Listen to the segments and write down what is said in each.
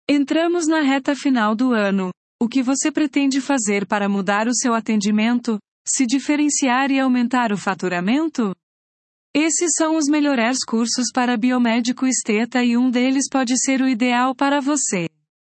Entramos na reta final do ano. O que você pretende fazer para mudar o seu atendimento, se diferenciar e aumentar o faturamento? Esses são os melhores cursos para biomédico esteta e um deles pode ser o ideal para você.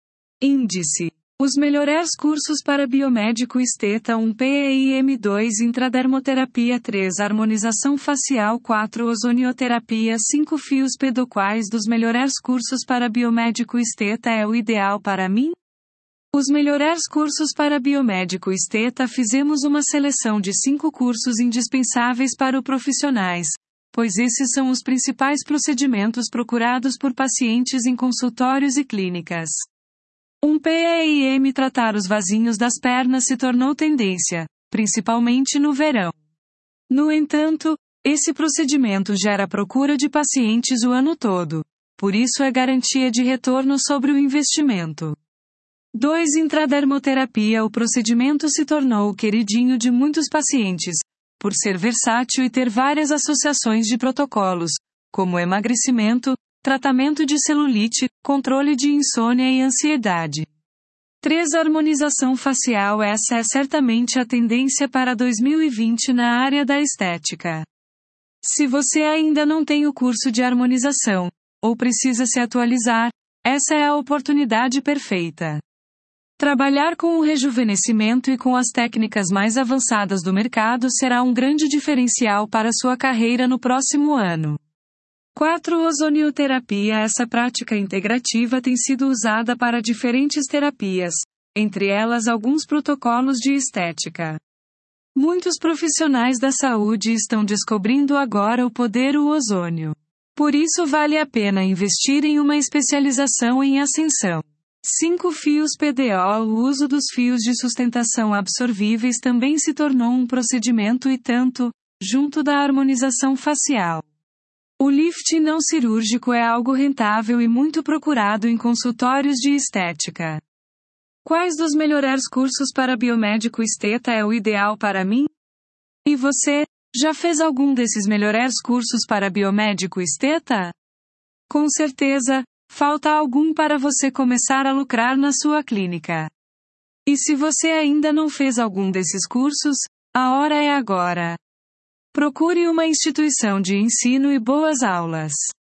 Índice: os melhores cursos para biomédico esteta: 1 PEIM, 2 intradermoterapia, 3 harmonização facial, 4 ozonioterapia, 5 fios PD. Quais dos melhores cursos para biomédico esteta é o ideal para mim? Os melhores cursos para biomédico esteta. Fizemos uma seleção de 5 cursos indispensáveis para os profissionais, pois esses são os principais procedimentos procurados por pacientes em consultórios e clínicas. 1 PEIM. Tratar os vasinhos das pernas se tornou tendência, principalmente no verão. No entanto, esse procedimento gera procura de pacientes o ano todo. Por isso é garantia de retorno sobre o investimento. 2 intradermoterapia. O procedimento se tornou o queridinho de muitos pacientes, por ser versátil e ter várias associações de protocolos, como emagrecimento, tratamento de celulite, controle de insônia e ansiedade. 3 harmonização facial. Essa é certamente a tendência para 2020 na área da estética. Se você ainda não tem o curso de harmonização, ou precisa se atualizar, essa é a oportunidade perfeita. Trabalhar com o rejuvenescimento e com as técnicas mais avançadas do mercado será um grande diferencial para sua carreira no próximo ano. 4 ozonioterapia. Essa prática integrativa tem sido usada para diferentes terapias, entre elas alguns protocolos de estética. Muitos profissionais da saúde estão descobrindo agora o poder do ozônio. Por isso vale a pena investir em uma especialização em ascensão. 5 fios PDO. O uso dos fios de sustentação absorvíveis também se tornou um procedimento e tanto, junto da harmonização facial. O lifting não cirúrgico é algo rentável e muito procurado em consultórios de estética. Quais dos melhores cursos para biomédico esteta é o ideal para mim? E você, já fez algum desses melhores cursos para biomédico esteta? Com certeza, falta algum para você começar a lucrar na sua clínica. E se você ainda não fez algum desses cursos, a hora é agora. Procure uma instituição de ensino e boas aulas.